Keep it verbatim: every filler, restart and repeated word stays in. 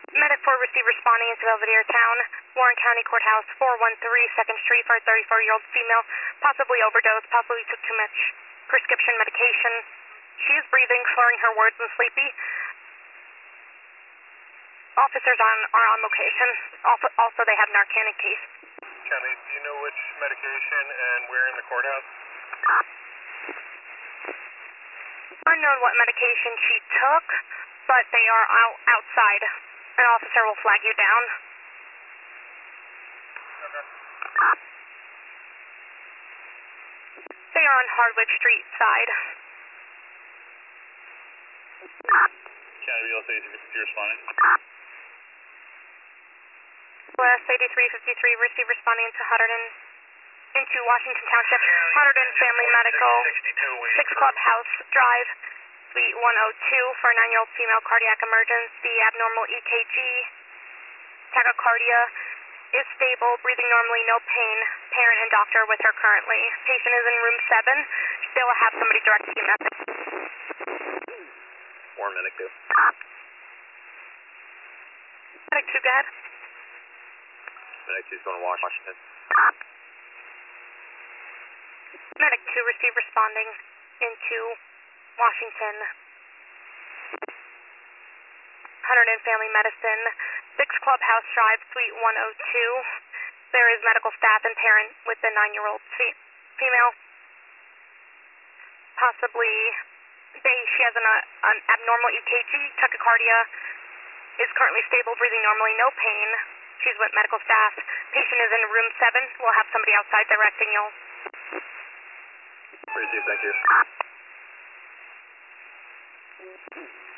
Medic four received responding into Belvedere Town, Warren County Courthouse, four one three second Street for a thirty-four-year-old female, possibly overdosed, possibly took too much prescription medication. She is breathing, slurring her words, and sleepy. Officers on, are on location. Also, also, they have Narcan in case. Kelly, do you know which medication and where in the courthouse? Unknown what medication she took, but they are out outside. An officer will flag you down. Okay. They are on Hardwick Street side. County Real Estate fifty-three responding. West eighty-three fifty-three, receive responding to Hudderdon, into Washington Township, Hudderdon Family Medical, six Clubhouse Drive, Suite one oh two for a nine-year-old female cardiac emergency, abnormal E K G, tachycardia, is stable, breathing normally, no pain, parent and doctor with her currently. Patient is in room seven, they will have somebody direct to you. Warren Medic two. Medic two, go ahead. Medic two's going to Washington. Medic two, receive responding into Washington. Hudderdon Family Medicine, six Clubhouse Drive, Suite one oh two. There is medical staff and parent with the nine-year-old female. Possibly, they, she has an, uh, an abnormal E K G, tachycardia, is currently stable, breathing normally, no pain. She's with medical staff. Patient is in room seven. We'll have somebody outside directing you. Receive, thank you.